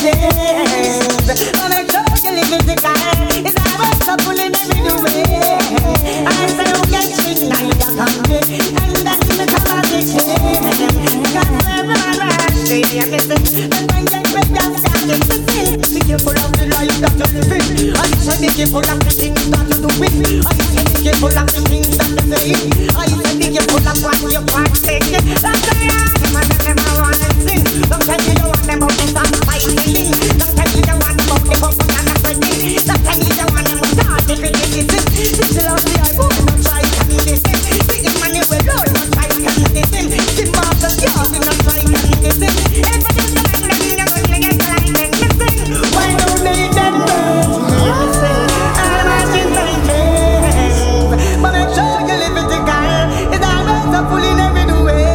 things. But make sure you live it again. It's always so full in every way. I say don't get sweet, now you got hungry. And that's the conversation. Cause everyone rush, they hear me sing. And when they break down, start to sing. Be careful of the life that you're living. I say be careful of the things that you're doing. I say be careful of the things that you're saying. I say be careful of what you're partaking. That's why I never want to sing. Sometimes you don't want them out and start fighting. Sometimes you don't want them out and pop up and everything. Sometimes you don't want them out start to criticism. This is love the I won't not try communism. Big money will roll, not try communism. Give off the yard, not try communism. Everything's the line, then you're going to get the line, then you sing. Why don't they then burn? You sing. I'm asking things. But make sure you live it again. It's always so full in every way.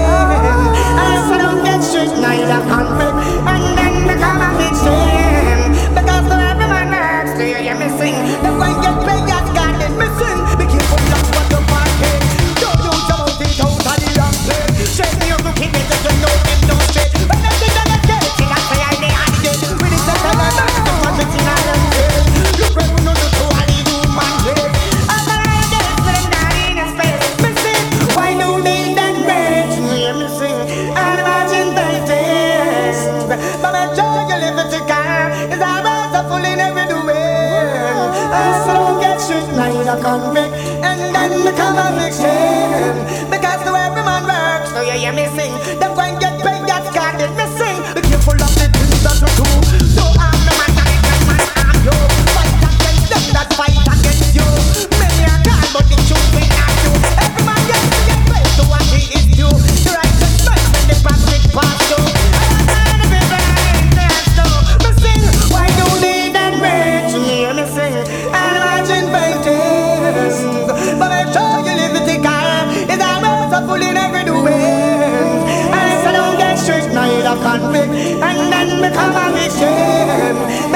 I say don't get strict, neither convict. And then become a victim. Because to every man next to you, you're missing. The one get paid, that's God is missing. Be careful of what you're parking. Don't use your mouth, it's out of the wrong place. Shame you to keep it, you know them no straight. When they think that they're getting, I say I they are dead. With the sense of the man, the project in our face. Look where we know the two are the human race. I'm gonna get it with them down in his face. Missing, why do they then rage? You're missing, and imagine they taste. But make sure you live it again. It's always so full in every way. I say don't get strict, neither convict. And then become a victim. Because to every man works, so you hear me sing. Them going get paid, that's God is missing. Be careful of the things that you do. Don't harm no man, that it man harm you. Fight against them that fight against you. Many are called, but the truth will not you. Every man gets to get paid to what he is due. The righteous man when the public pass you. And the people in there so me sing. Why do they then rage? You hear me sing. And imagine faintings. But make sure you live it again. It's always so full in every way. I say don't get strict, neither convict. And then become a victim.